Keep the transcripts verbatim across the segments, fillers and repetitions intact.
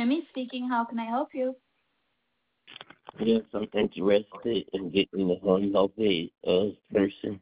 Mimi speaking. How can I help you? Yes, I'm interested in getting a home health aid uh, person.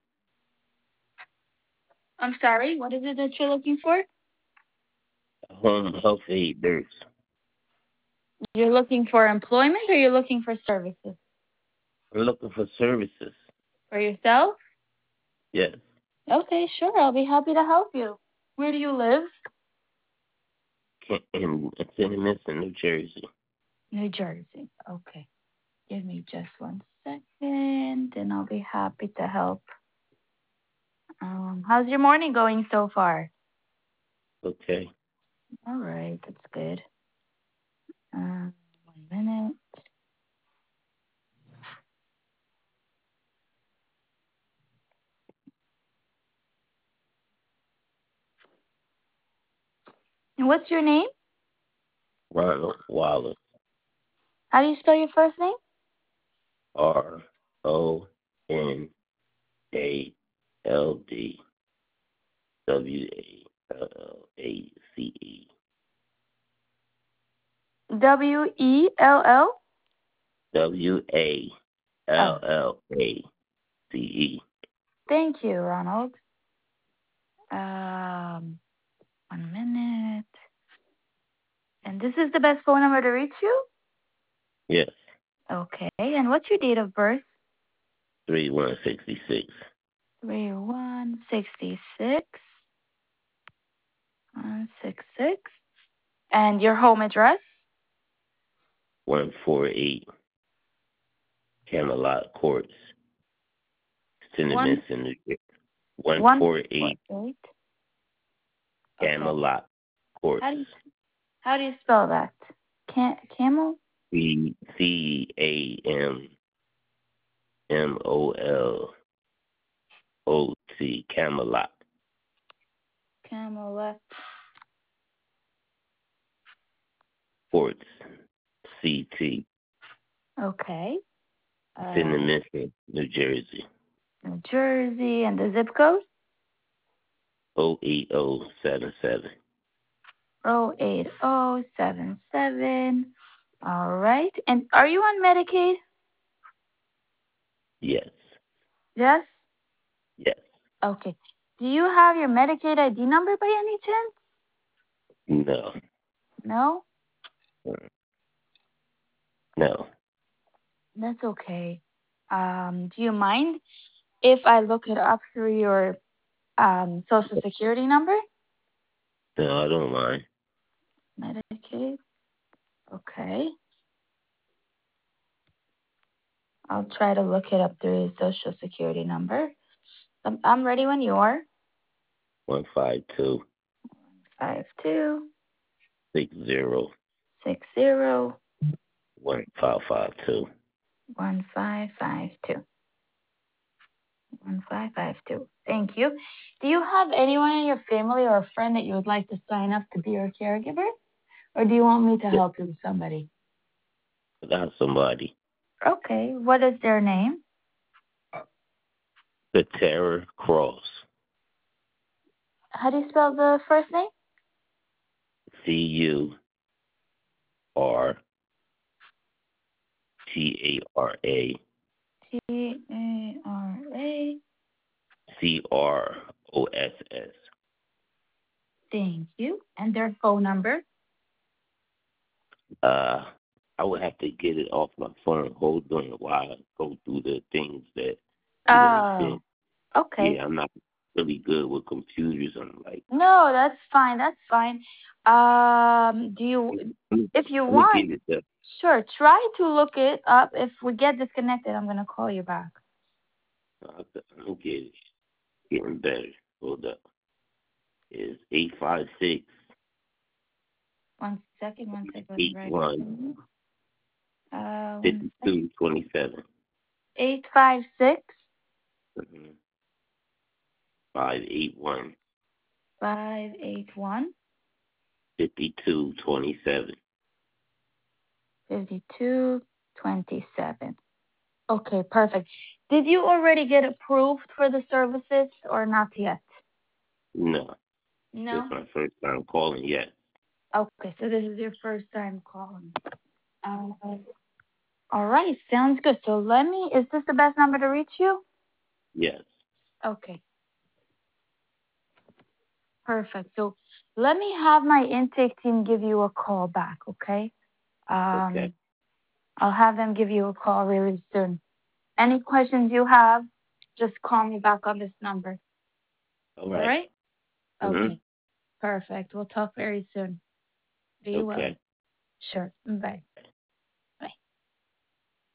I'm sorry, what is it that you're looking for? A home health aid nurse. You're looking for employment or you're looking for services? I'm looking for services. For yourself? Yes, Okay, sure. I'll be happy to help you. Where do you live? Ca- in Cinnamon, New Jersey. New Jersey. Okay. Give me just one second and I'll be happy to help. Um, how's your morning going so far? Okay. All right, that's good. Uh, one minute. And what's your name? Ronald Wallace. How do you spell your first name? R O N A L D W A L L A C E. W E L L? W A L Oh, L A C E. thank you, Ronald. Um, one minute. And this is the best phone number to reach you? Yes. Okay. And what's your date of birth? Three one sixty six. Three one sixty six. One six six. And your home address? One four eight Camelot Courts. One Cinnamon, New Jersey. One one four four eight eight. Okay. Camelot Courts. How do you how do you spell that? Can camel? C C A M M O L O T Camelot Camel. Courts. C T Okay. Uh, Cinnamon, New Jersey. New Jersey and the zip code? O eight O seven seven. Oh eight oh seven seven. All right. And are you on Medicaid? Yes. Yes. Yes. Okay. Do you have your Medicaid I D number by any chance? No. No? No. That's okay. Um, do you mind if I look it up through your um social security number? No, I don't mind. Medicaid. Okay. I'll try to look it up through your social security number. I'm, I'm ready when you are. One five two Five two six zero six zero one five five two. one five five two. one five five two. Thank you. Do you have anyone in your family or a friend that you would like to sign up to be your caregiver? Or do you want me to Yeah, help you with somebody? I got somebody. Okay. What is their name? The Terror Cross. How do you spell the first name? C U R T A R A T A R A. C R O S S. Thank you. And their phone number? Uh, I would have to get it off my phone. Hold on while I go through the things that you done sent. Oh, okay. Yeah, I'm not really good with computers. I'm like, No, that's fine. That's fine. Um, do you, let me, if you let me want, get it there. sure, try to look it up. If we get disconnected, I'm gonna call you back. Uh, I'm getting, getting better. Hold up. It's eight five six One second, one second. Let me eight write it one down. Uh, one fifty second. two twenty seven. Eight five six Five eight one five eight one fifty two twenty seven. fifty two twenty seven. Okay, perfect. Did you already get approved for the services or not yet? No, this is No. my first time calling yet. Okay, so this is your first time calling. Um, all right, sounds good. So let me, is this the best number to reach you? Yes. Okay, perfect. So let me have my intake team give you a call back, okay? Okay. Um, I'll have them give you a call really soon. Any questions you have, just call me back on this number. All All right. right? Mm-hmm. Okay, perfect. We'll talk very soon. Be well. Okay. Sure. Bye.